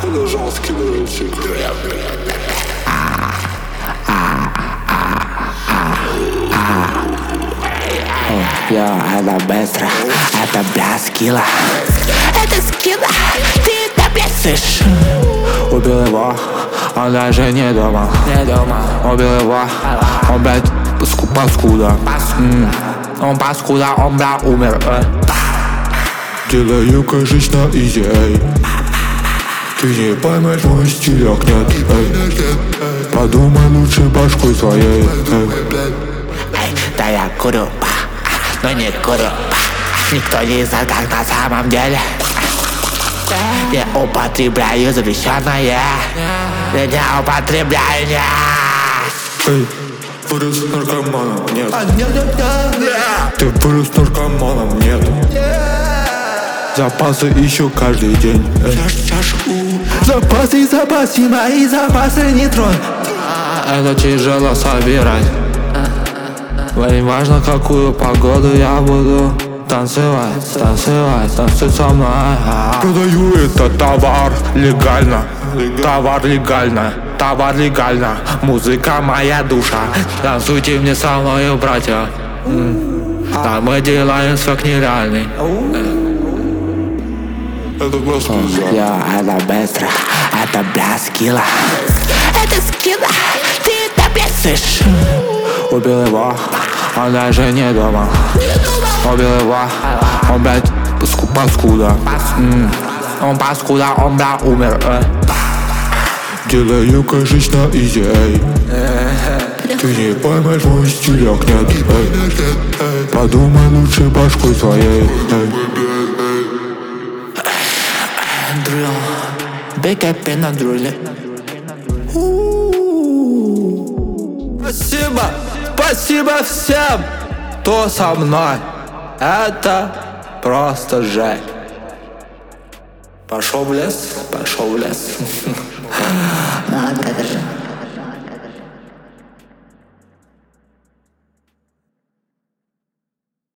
Это жесткий дрочик. Это быстро, это бля скилла. Это скилла, ты это бесишь. Убил его, он даже не дома. Убил его, он, блядь, паскуда. Он паскуда, он, бля, умер. Делаю, кажись, на изи, эй. Ты не поймешь мой стилек, нет, эй. Подумай лучше башкой своей, эй. Да я курю, но не курю. Никто не знает, как на самом деле. Я употребляю запрещенное. Я употребляю, Эй, вырос наркоманом, нет. Ты вырос наркоманом, нет. Запасы ищу каждый день. Запасы, мои запасы не тронь. Это тяжело собирать. Не важно, какую погоду я буду танцевать, танцуй со мной. Продаю этот товар легально. Товар легально. Музыка моя душа. Танцуйте мне со мною, братья. А мы делаем как нереальный. Это просто это быстро, это бля скилла. Это скилла, ты это бесишь. убил его, он даже не дома. Убил его, он, блядь, паскуда. Он паскуда, он, бля, умер. Делаю, кажись, на изи, эй. Ты не поймешь мой стилек, нет, эй. Подумай лучше башкой своей, эй. Big up in a drill. Спасибо всем, кто со мной. Это просто жесть. Пошел в лес.